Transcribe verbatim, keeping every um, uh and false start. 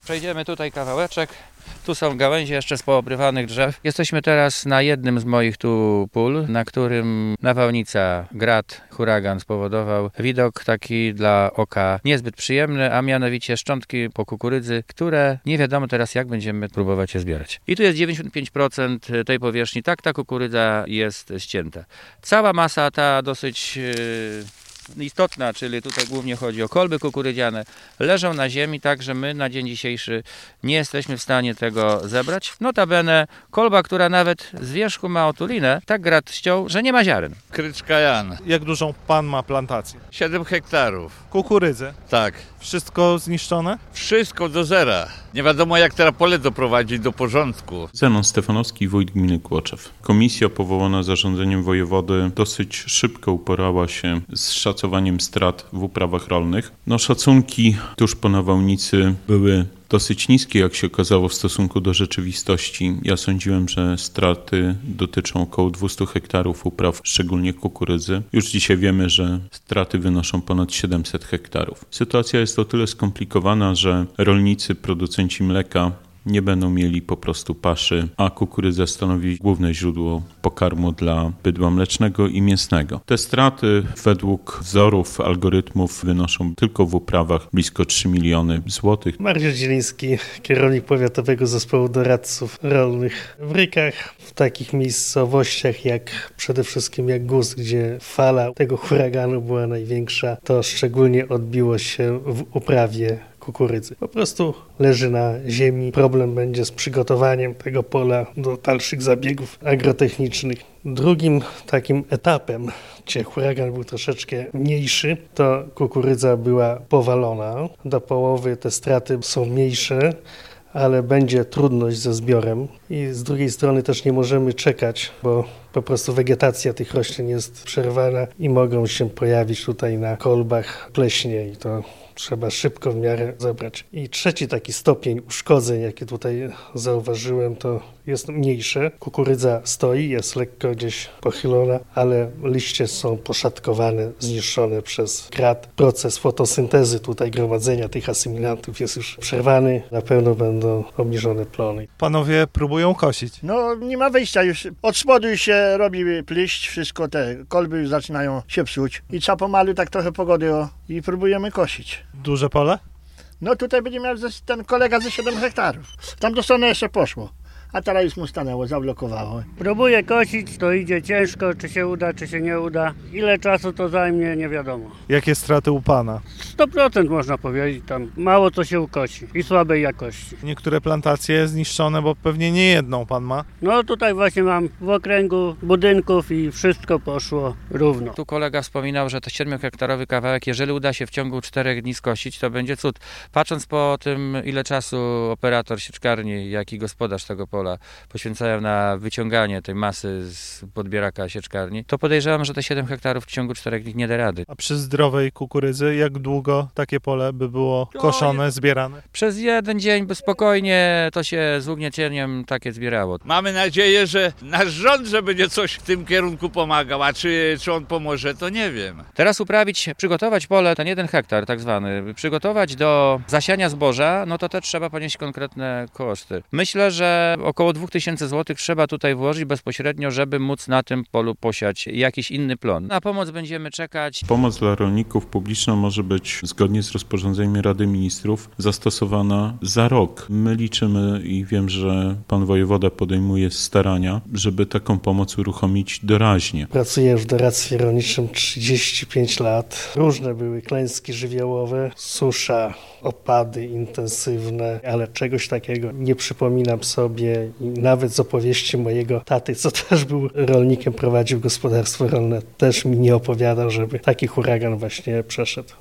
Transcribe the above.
Przejdziemy tutaj kawałeczek. Tu są gałęzie jeszcze z poobrywanych drzew. Jesteśmy teraz na jednym z moich tu pól, na którym nawałnica, grad, huragan spowodował widok taki dla oka niezbyt przyjemny, a mianowicie szczątki po kukurydzy, które nie wiadomo teraz jak będziemy próbować je zbierać. I tu jest dziewięćdziesiąt pięć procent tej powierzchni, tak ta kukurydza jest ścięta. Cała masa ta dosyć Yy... istotna, czyli tutaj głównie chodzi o kolby kukurydziane, leżą na ziemi, tak że my na dzień dzisiejszy nie jesteśmy w stanie tego zebrać. Notabene kolba, która nawet z wierzchu ma otulinę, tak grad ściął, że nie ma ziaren. Kryczka Jan. Jak dużą pan ma plantację? siedem hektarów. Kukurydzę? Tak. Wszystko zniszczone? Wszystko do zera. Nie wiadomo jak teraz pole doprowadzić do porządku. Zenon Stefanowski, wójt gminy Kłoczew. Komisja powołana zarządzeniem wojewody dosyć szybko uporała się z szacowaniem strat w uprawach rolnych. No szacunki tuż po nawałnicy były dosyć niskie, jak się okazało, w stosunku do rzeczywistości. Ja sądziłem, że straty dotyczą około dwieście hektarów upraw, szczególnie kukurydzy. Już dzisiaj wiemy, że straty wynoszą ponad siedemset hektarów. Sytuacja jest o tyle skomplikowana, że rolnicy, producenci mleka nie będą mieli po prostu paszy, a kukurydza stanowi główne źródło pokarmu dla bydła mlecznego i mięsnego. Te straty według wzorów, algorytmów wynoszą tylko w uprawach blisko trzy miliony złotych. Mariusz Zieliński, kierownik Powiatowego Zespołu Doradców Rolnych w Rykach. W takich miejscowościach jak przede wszystkim jak Guz, gdzie fala tego huraganu była największa, to szczególnie odbiło się w uprawie kukurydzy. Po prostu leży na ziemi. Problem będzie z przygotowaniem tego pola do dalszych zabiegów agrotechnicznych. Drugim takim etapem, gdzie huragan był troszeczkę mniejszy, to kukurydza była powalona. Do połowy te straty są mniejsze, ale będzie trudność ze zbiorem i z drugiej strony też nie możemy czekać, bo po prostu wegetacja tych roślin jest przerwana i mogą się pojawić tutaj na kolbach pleśnie i to trzeba szybko w miarę zebrać. I trzeci taki stopień uszkodzeń, jaki tutaj zauważyłem, to jest mniejsze. Kukurydza stoi, jest lekko gdzieś pochylona, ale liście są poszatkowane, zniszczone przez grad. Proces fotosyntezy tutaj gromadzenia tych asymilantów jest już przerwany. Na pewno będą obniżone plony. Panowie próbują kosić. No nie ma wyjścia już. Od spodu już się robi pliść, wszystko te kolby już zaczynają się psuć. I trzeba pomalu tak trochę pogody o, i próbujemy kosić. Duże pole? No tutaj będzie miał ten kolega ze siedem hektarów. Tam do strony jeszcze poszło. A teraz już mu stanęło, zablokowało. Próbuję kosić, to idzie ciężko, czy się uda, czy się nie uda. Ile czasu to zajmie, nie wiadomo. Jakie straty u pana? sto procent można powiedzieć, tam mało co się ukosi i słabej jakości. Niektóre plantacje zniszczone, bo pewnie nie jedną pan ma. No tutaj właśnie mam w okręgu budynków i wszystko poszło równo. Tu kolega wspominał, że to siedmiohektarowy kawałek, jeżeli uda się w ciągu czterech dni skosić, to będzie cud. Patrząc po tym, ile czasu operator sieczkarni, jak i gospodarz tego pola poświęcają na wyciąganie tej masy z podbieraka sieczkarni, to podejrzewam, że te siedem hektarów w ciągu czterech dni nie da rady. A przy zdrowej kukurydzy, jak długo takie pole by było koszone, zbierane? Przez jeden dzień by spokojnie to się z ugniecieniem takie zbierało. Mamy nadzieję, że nasz rząd, że będzie coś w tym kierunku pomagał, a czy, czy on pomoże, to nie wiem. Teraz uprawić, przygotować pole, ten jeden hektar tak zwany, przygotować do zasiania zboża, no to też trzeba ponieść konkretne koszty. Myślę, że około dwa tysiące złotych trzeba tutaj włożyć bezpośrednio, żeby móc na tym polu posiać jakiś inny plon. Na pomoc będziemy czekać. Pomoc dla rolników publiczna może być zgodnie z rozporządzeniem Rady Ministrów zastosowana za rok. My liczymy i wiem, że pan wojewoda podejmuje starania, żeby taką pomoc uruchomić doraźnie. Pracuję w doradztwie rolniczym trzydzieści pięć lat. Różne były klęski żywiołowe, susza, opady intensywne, ale czegoś takiego nie przypominam sobie i nawet z opowieści mojego taty, co też był rolnikiem, prowadził gospodarstwo rolne, też mi nie opowiadał, żeby taki huragan właśnie przeszedł.